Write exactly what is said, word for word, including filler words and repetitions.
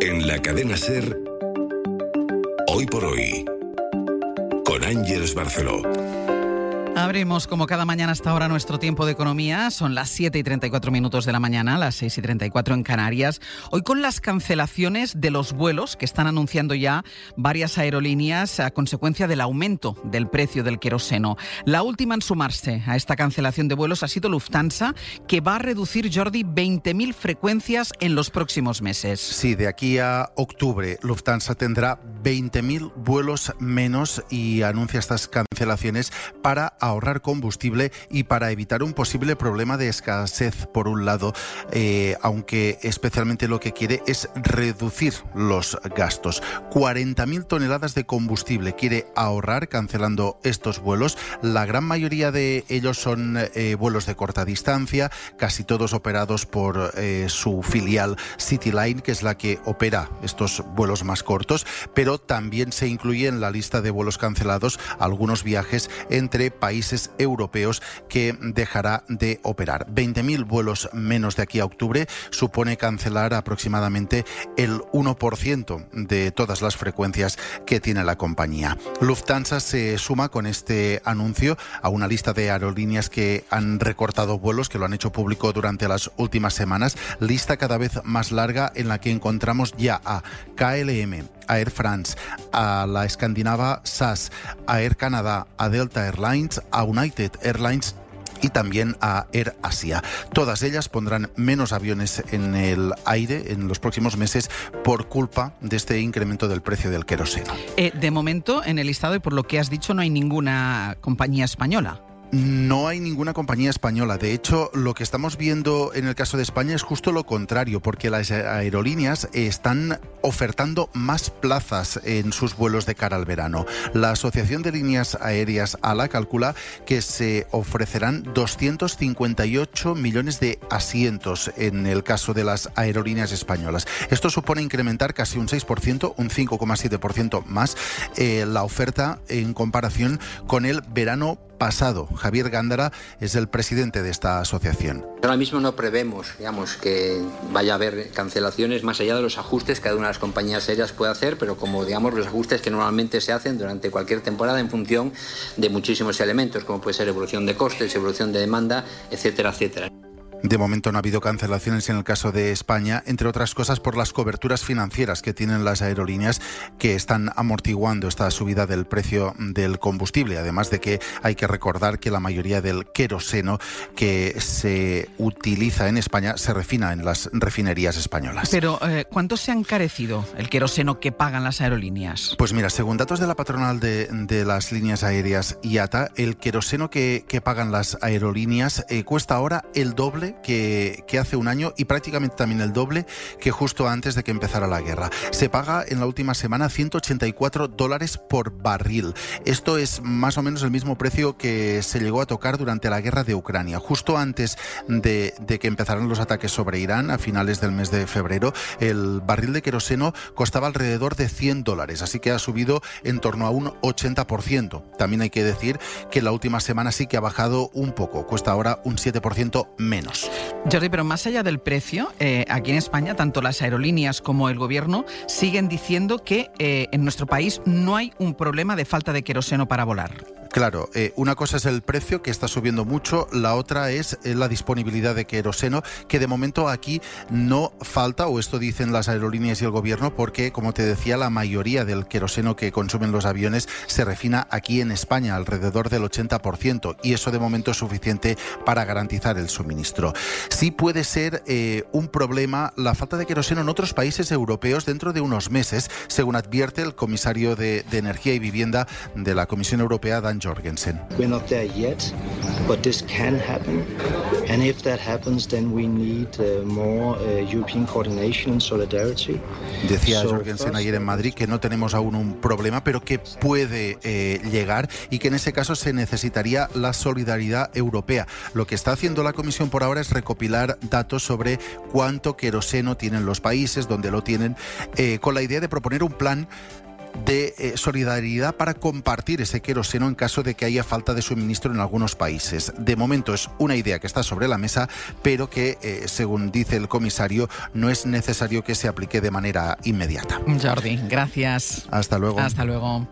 En la cadena SER, Hoy por Hoy, con Ángeles Barceló. Abrimos como cada mañana hasta ahora nuestro tiempo de economía. Son las siete y treinta y cuatro minutos de la mañana, las seis y treinta y cuatro en Canarias. Hoy con las cancelaciones de los vuelos que están anunciando ya varias aerolíneas a consecuencia del aumento del precio del queroseno. La última en sumarse a esta cancelación de vuelos ha sido Lufthansa, que va a reducir, Jordi, veinte mil frecuencias en los próximos meses. Sí, de aquí a octubre Lufthansa tendrá veinte mil vuelos menos y anuncia estas cancelaciones para ahorrar combustible y para evitar un posible problema de escasez, por un lado, eh, aunque especialmente lo que quiere es reducir los gastos. cuarenta mil toneladas de combustible quiere ahorrar cancelando estos vuelos. La gran mayoría de ellos son eh, vuelos de corta distancia, casi todos operados por eh, su filial CityLine, que es la que opera estos vuelos más cortos, pero también se incluye en la lista de vuelos cancelados algunos viajes entre países países europeos que dejará de operar. veinte mil vuelos menos de aquí a octubre supone cancelar aproximadamente el uno por ciento de todas las frecuencias que tiene la compañía. Lufthansa se suma con este anuncio a una lista de aerolíneas que han recortado vuelos, que lo han hecho público durante las últimas semanas, lista cada vez más larga en la que encontramos ya a K L M, a Air France, a la escandinava S A S, a Air Canada, a Delta Airlines, a United Airlines y también a Air Asia. Todas ellas pondrán menos aviones en el aire en los próximos meses por culpa de este incremento del precio del queroseno. Eh, de momento, en el listado, y por lo que has dicho, no hay ninguna compañía española. No hay ninguna compañía española. De hecho, lo que estamos viendo en el caso de España es justo lo contrario, porque las aerolíneas están ofertando más plazas en sus vuelos de cara al verano. La Asociación de Líneas Aéreas ALA calcula que se ofrecerán doscientos cincuenta y ocho millones de asientos en el caso de las aerolíneas españolas. Esto supone incrementar casi un seis por ciento, un cinco coma siete por ciento más eh, la oferta en comparación con el verano pasado. Javier Gándara es el presidente de esta asociación. Ahora mismo no prevemos, digamos, que vaya a haber cancelaciones más allá de los ajustes que cada una de las compañías aéreas puede hacer, pero como, digamos, los ajustes que normalmente se hacen durante cualquier temporada en función de muchísimos elementos, como puede ser evolución de costes, evolución de demanda, etcétera, etcétera. De momento no ha habido cancelaciones en el caso de España, entre otras cosas por las coberturas financieras que tienen las aerolíneas, que están amortiguando esta subida del precio del combustible. Además de que hay que recordar que la mayoría del queroseno que se utiliza en España se refina en las refinerías españolas. Pero, eh, ¿cuánto se ha encarecido el queroseno que pagan las aerolíneas? Pues mira, según datos de la patronal de, de las líneas aéreas I A T A, el queroseno que, que pagan las aerolíneas eh, cuesta ahora el doble Que, que hace un año y prácticamente también el doble que justo antes de que empezara la guerra. Se paga en la última semana ciento ochenta y cuatro dólares por barril. Esto es más o menos el mismo precio que se llegó a tocar durante la guerra de Ucrania. Justo antes de, de que empezaran los ataques sobre Irán a finales del mes de febrero, el barril de queroseno costaba alrededor de cien dólares, así que ha subido en torno a un ochenta por ciento. También hay que decir que la última semana sí que ha bajado un poco, cuesta ahora un siete por ciento menos. Jordi, pero más allá del precio, eh, aquí en España, tanto las aerolíneas como el gobierno siguen diciendo que eh, en nuestro país no hay un problema de falta de queroseno para volar. Claro, eh, una cosa es el precio, que está subiendo mucho, la otra es eh, la disponibilidad de queroseno, que de momento aquí no falta, o esto dicen las aerolíneas y el gobierno, porque, como te decía, la mayoría del queroseno que consumen los aviones se refina aquí en España, alrededor del ochenta por ciento, y eso de momento es suficiente para garantizar el suministro. Sí puede ser eh, un problema la falta de queroseno en otros países europeos dentro de unos meses, según advierte el comisario de, de Energía y Vivienda de la Comisión Europea, Dan Jorgensen. We're not there yet, but this can happen. And if that happens, then we need uh, more uh, European coordination and solidarity. Decía so Jorgensen ayer en Madrid que no tenemos aún un problema, pero que puede eh, llegar y que en ese caso se necesitaría la solidaridad europea. Lo que está haciendo la Comisión por ahora es recopilar datos sobre cuánto queroseno tienen los países, dónde lo tienen, eh, con la idea de proponer un plan de eh, solidaridad para compartir ese queroseno en caso de que haya falta de suministro en algunos países. De momento es una idea que está sobre la mesa, pero que, eh, según dice el comisario, no es necesario que se aplique de manera inmediata. Jordi, gracias. Hasta luego. Hasta luego.